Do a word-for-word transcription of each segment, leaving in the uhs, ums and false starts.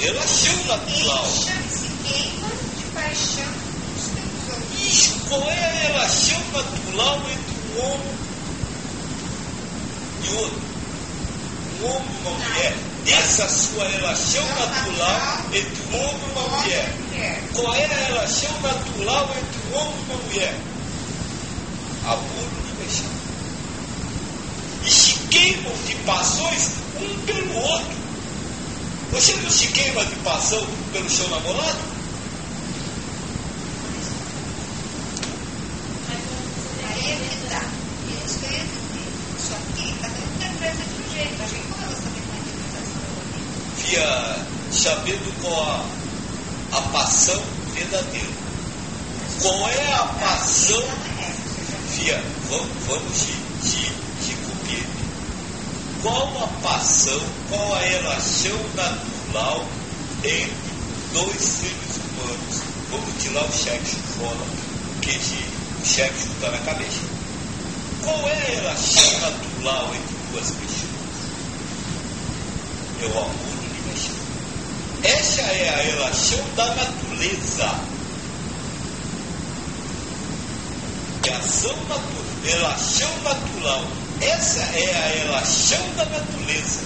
relação natural. Se queima de paixão dos teus olhos. Isso, qual é a relação natural entre um homem e outro? Um homem e uma mulher. Essa sua relação natural entre um homem e uma mulher. Qual é a relação natural entre um homem e uma mulher? Amor universal. E se queimam de paixões um pelo outro. Você não se queima de paixão pelo seu namorado? Aí é que dá. Isso que eu ia dizer. Só que cada um interpreta de um jeito. A gente, como ela sabe a interpretação do outro? Via sabendo qual a, a paixão verdadeira. Qual é a paixão? Via, vamos, vamos de, de, de cumprir. Qual a paixão, qual a relação natural entre dois seres humanos? Vamos tirar o sexo fora, porque o sexo está na cabeça. Qual é a relação natural entre duas pessoas? É o amor universal. Essa é a relação da natureza. Relação natural. Relação natural. Essa é a relação da natureza.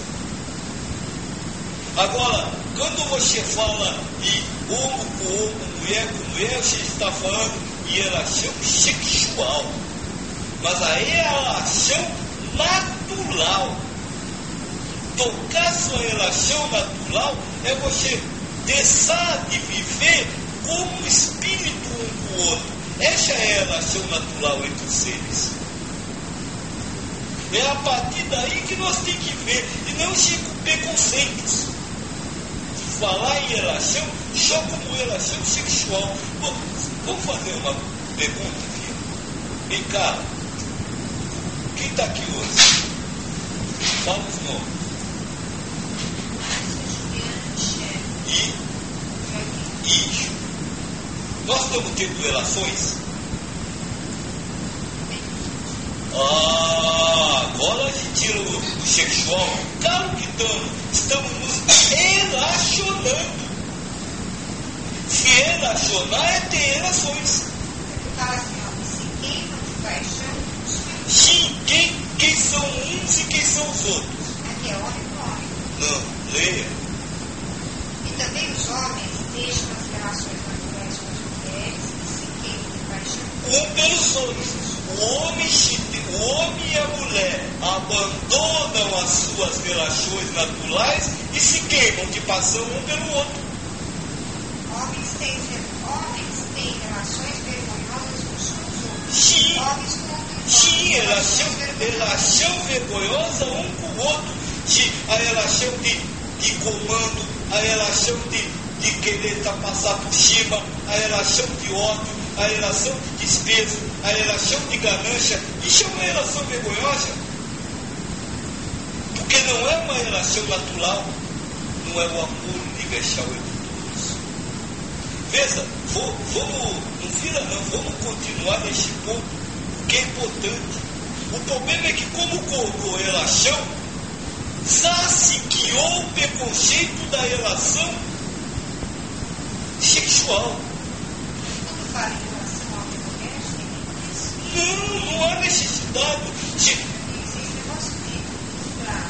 Agora, quando você fala de homem com homem, mulher com mulher, você está falando de relação sexual. Mas a relação natural. Tocar sua relação natural é você deixar de viver como espírito um com o outro. Essa é a relação natural entre os seres. É a partir daí que nós temos que ver, e não se com preconceitos. Falar em relação só como relação sexual. Bom, vamos fazer uma pergunta, filho. Vem cá. Quem está aqui hoje? Fala os nomes. E? Isso. Nós estamos tendo relações? Ah, agora a gente tira o, o sexual. Claro que estamos. Estamos nos relacionando. Se relacionar é ter relações. Fala assim, ó, se queima de paixão dos teus. Sim, quem, quem são uns e quem são os outros? Aqui é homem com homem. Não, leia. E também os homens deixam as relações naturais com as mulheres e se queimam de paixão. Um pelos outros. O homem, o homem e a mulher abandonam as suas relações naturais e se queimam de paixão um pelo outro. Homens têm, homens têm relações vergonhosas uns com os outros. Sim, Homens com outros. sim, relação, relação vergonhosa um com o outro. Sim, a relação de, de comando, a relação de, de querer tá, passar por cima, a relação de ódio, a relação de desprezo, a relação de ganância. Isso é uma relação vergonhosa. Porque não é uma relação natural, não é o amor universal entre todos. Veja, vou, vamos, não vira não, vamos continuar nesse ponto, que é importante. O problema é que como colocou relação, já se criou o preconceito da relação sexual. Quando fala em relação ao mulher, isso. Não, não há necessidade de... Existe o nosso tipo para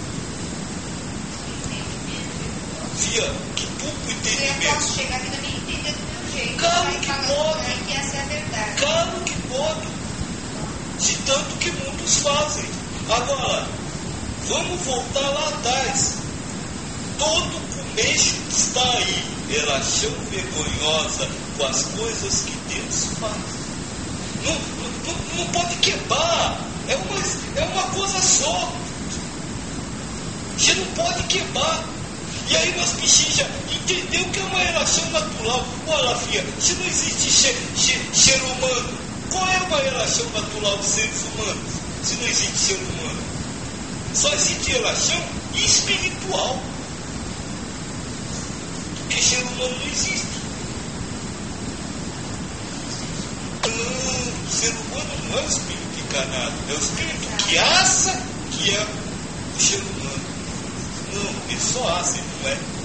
entendimento. Via, que pouco Eu entendimento. posso chegar aqui também e entender do meu jeito. Claro Vai que falando pode. aí que essa é a verdade. Claro que pode. De tanto que muitos fazem. Agora, vamos voltar lá atrás. Todo começo está aí. Relação vergonhosa com as coisas que Deus faz. Não, não, não pode quebrar. É uma, é uma coisa só. Você não pode quebrar. E aí nós precisamos entender o que é uma relação natural. Olha, filha, se não existe ser, ser, ser humano, qual é uma relação natural de seres humanos? Se não existe ser humano, só existe relação espiritual. Porque ser humano não existe. Não, ser humano não é o espírito encarnado, é o espírito que acha que é o ser humano. Não, ele só acha, ele não é.